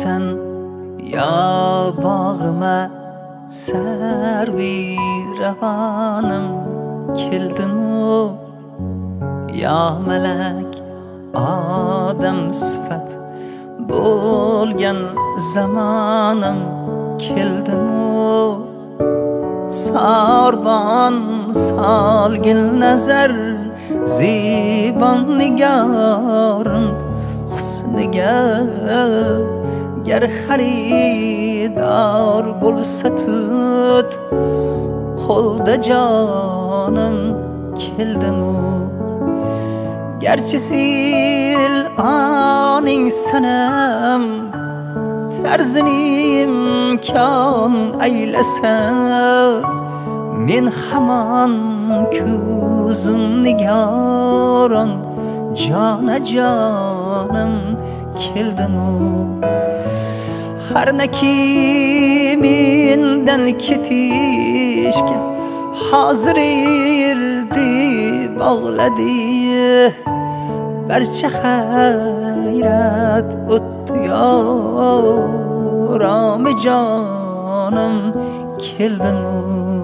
sen ya bağıma servi revanım keldim o ya melek adam sıfat bo'lgan zamonim keldim o sarban salgin nazar zibon nigorim husniga gar xaridor bo'lsa tut qo'lda jonim keldim o garchi sil aning sanam tarzini imkon aylasa men hamon ko'zim nigoron jona jonim keldim o har naki mendan ketishga hozir erdi bog'ladi barcha hayrat o'tdi yoram jonim keldim o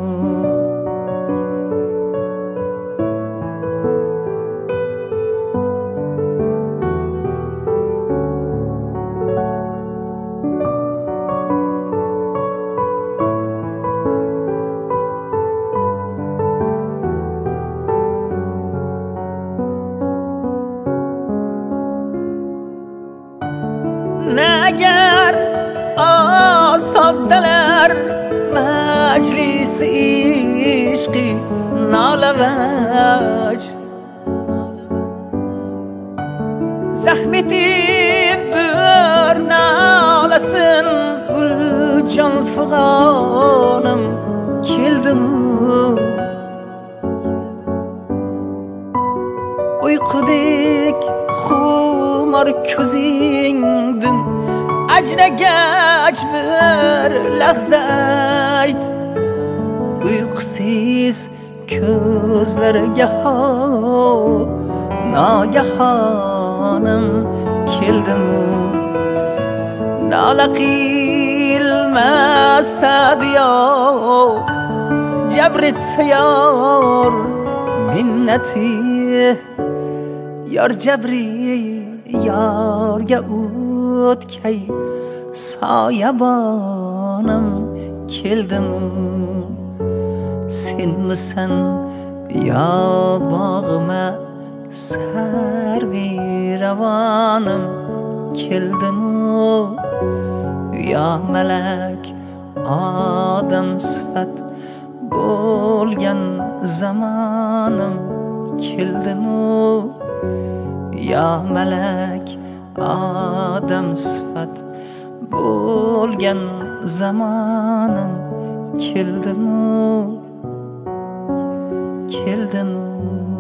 Nagar asoddalar majlisi ishqi nolavaj zahm etibdir nolasin uljon fig'onim keldim uykudek xumor ko'zingdin ajragach bir lahza ayt uyqusiz ko'zlarga nagahonim keldim nola qilmasa diyo jabr etsa yor minnati yor jabri yorga o'tkay soyabonim keldim senmisan yo bog'ima sarvi ravonim keldim yo malak odam sifat bo'lgan zamonim keldim ya malak odam sifat bo'lgan zamonim keldim